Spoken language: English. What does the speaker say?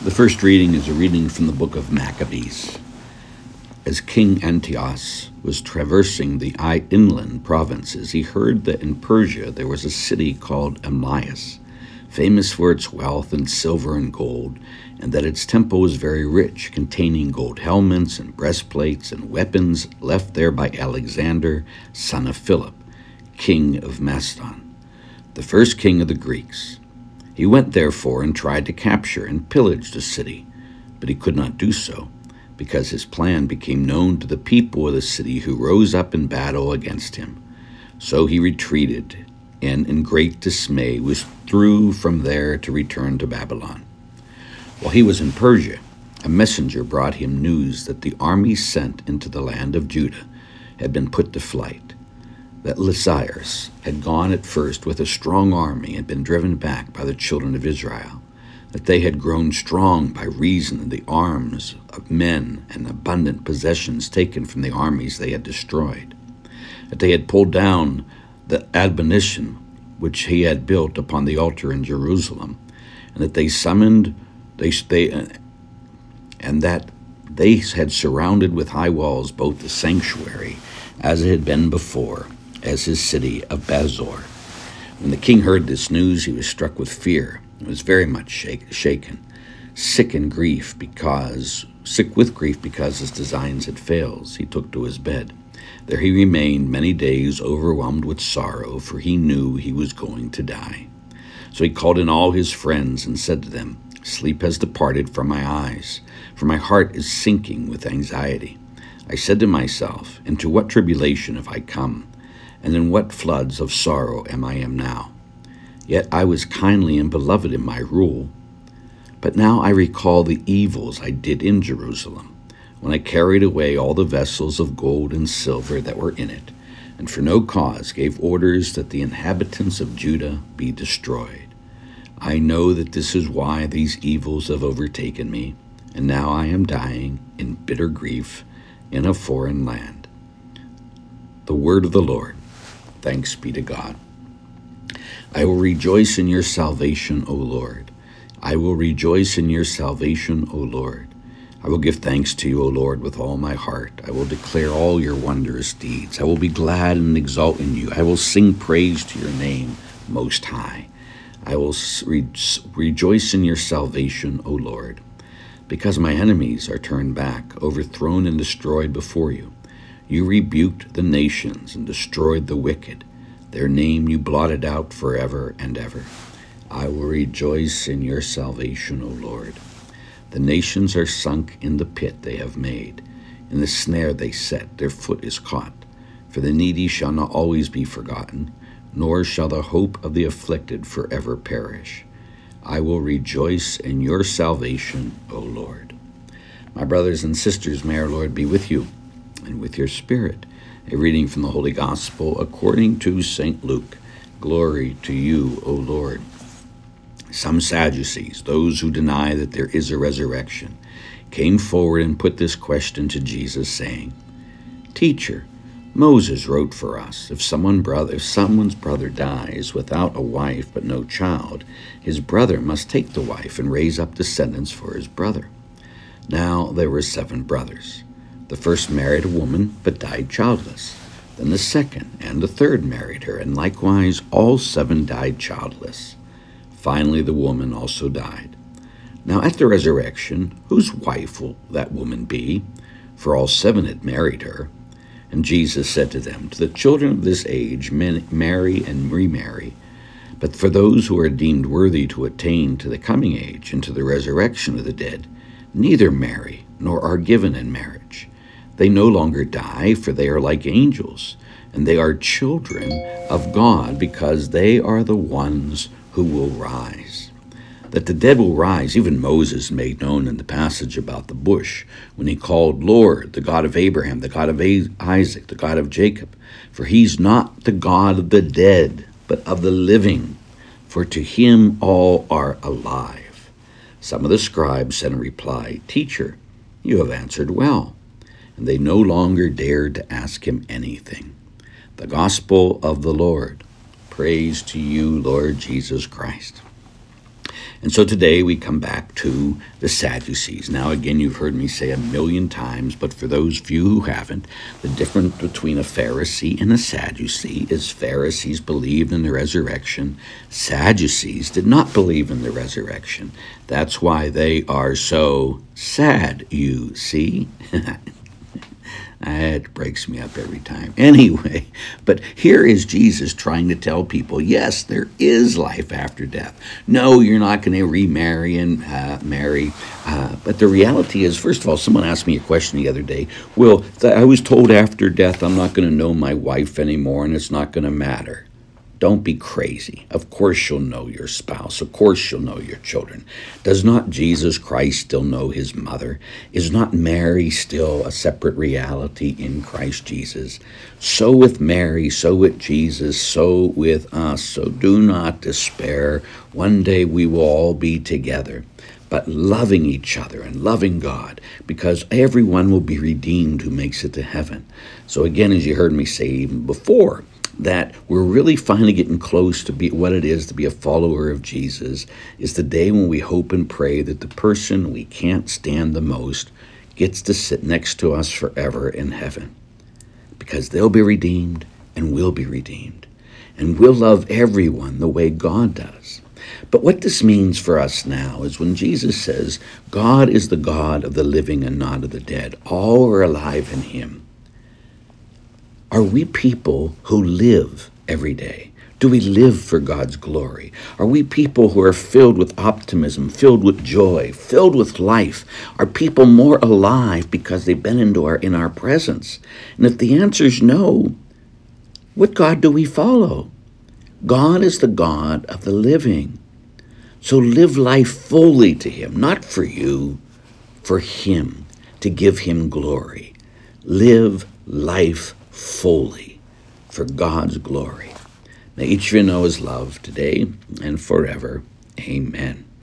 The first reading is a reading from the book of Maccabees. As King Antiochus was traversing the inland provinces, he heard that in Persia there was a city called Emmaus, famous for its wealth in silver and gold, and that its temple was very rich, containing gold helmets and breastplates and weapons left there by Alexander, son of Philip, king of Macedon, the first king of the Greeks. He went therefore and tried to capture and pillage the city, but he could not do so, because his plan became known to the people of the city, who rose up in battle against him. So he retreated, and in great dismay withdrew from there to return to Babylon. While he was in Persia, a messenger brought him news that the army sent into the land of Judah had been put to flight, that Lysias had gone at first with a strong army and been driven back by the children of Israel, that they had grown strong by reason of the arms of men and abundant possessions taken from the armies they had destroyed, that they had pulled down the admonition which he had built upon the altar in Jerusalem, and that they had surrounded with high walls both the sanctuary, as it had been before, as his city of Bazor. When the king heard this news, he was struck with fear and was very much shaken, sick with grief because his designs had failed. He took to his bed. There he remained many days, overwhelmed with sorrow, for he knew he was going to die. So he called in all his friends and said to them, "Sleep has departed from my eyes, for my heart is sinking with anxiety. I said to myself, into what tribulation have I come? And in what floods of sorrow am I now? Yet I was kindly and beloved in my rule. But now I recall the evils I did in Jerusalem, when I carried away all the vessels of gold and silver that were in it, and for no cause gave orders that the inhabitants of Judah be destroyed. I know that this is why these evils have overtaken me, and now I am dying in bitter grief in a foreign land." The word of the Lord. Thanks be to God. I will rejoice in your salvation, O Lord. I will rejoice in your salvation, O Lord. I will give thanks to you, O Lord, with all my heart. I will declare all your wondrous deeds. I will be glad and exult in you. I will sing praise to your name, Most High. I will rejoice in your salvation, O Lord, because my enemies are turned back, overthrown and destroyed before you. You rebuked the nations and destroyed the wicked. Their name you blotted out forever and ever. I will rejoice in your salvation, O Lord. The nations are sunk in the pit they have made. In the snare they set, their foot is caught. For the needy shall not always be forgotten, nor shall the hope of the afflicted forever perish. I will rejoice in your salvation, O Lord. My brothers and sisters, may our Lord be with you and with your spirit. A reading from the Holy Gospel according to St. Luke. Glory to you, O Lord. Some Sadducees, those who deny that there is a resurrection, came forward and put this question to Jesus, saying, "Teacher, Moses wrote for us, if someone's brother dies without a wife but no child, his brother must take the wife and raise up descendants for his brother. Now there were 7 brothers. The first married a woman, but died childless. Then the second and the third married her, and likewise all 7 died childless. Finally the woman also died. Now at the resurrection, whose wife will that woman be? For all 7 had married her." And Jesus said to them, "To the children of this age men marry and remarry, but for those who are deemed worthy to attain to the coming age and to the resurrection of the dead, neither marry nor are given in marriage. They no longer die, for they are like angels, and they are children of God, because they are the ones who will rise. That the dead will rise, even Moses made known in the passage about the bush, when he called Lord, the God of Abraham, the God of Isaac, the God of Jacob. For he's not the God of the dead, but of the living, for to him all are alive." Some of the scribes said in reply, "Teacher, you have answered well." And they no longer dared to ask him anything. The Gospel of the Lord. Praise to you, Lord Jesus Christ. And so today we come back to the Sadducees. Now, again, you've heard me say 1,000,000 times, but for those of you who haven't, the difference between a Pharisee and a Sadducee is Pharisees believed in the resurrection. Sadducees did not believe in the resurrection. That's why they are so sad, you see. It breaks me up every time. Anyway, but here is Jesus trying to tell people, yes, there is life after death. No, you're not going to remarry and marry. But the reality is, first of all, someone asked me a question the other day. Well, I was told after death I'm not going to know my wife anymore and it's not going to matter. Don't be crazy. Of course you'll know your spouse. Of course you'll know your children. Does not Jesus Christ still know his mother? Is not Mary still a separate reality in Christ Jesus? So with Mary, so with Jesus, so with us. So do not despair. One day we will all be together, but loving each other and loving God, because everyone will be redeemed who makes it to heaven. So again, as you heard me say even before, that we're really finally getting close to be what it is to be a follower of Jesus is the day when we hope and pray that the person we can't stand the most gets to sit next to us forever in heaven, because they'll be redeemed and we'll be redeemed, and we'll love everyone the way God does. But what this means for us now is when Jesus says God is the God of the living and not of the dead, all are alive in him. Are we people who live every day? Do we live for God's glory? Are we people who are filled with optimism, filled with joy, filled with life? Are people more alive because they've been in our presence? And if the answer is no, what God do we follow? God is the God of the living. So live life fully to him, not for you, for him, to give him glory. Live life fully for God's glory. May each of you know his love today and forever. Amen.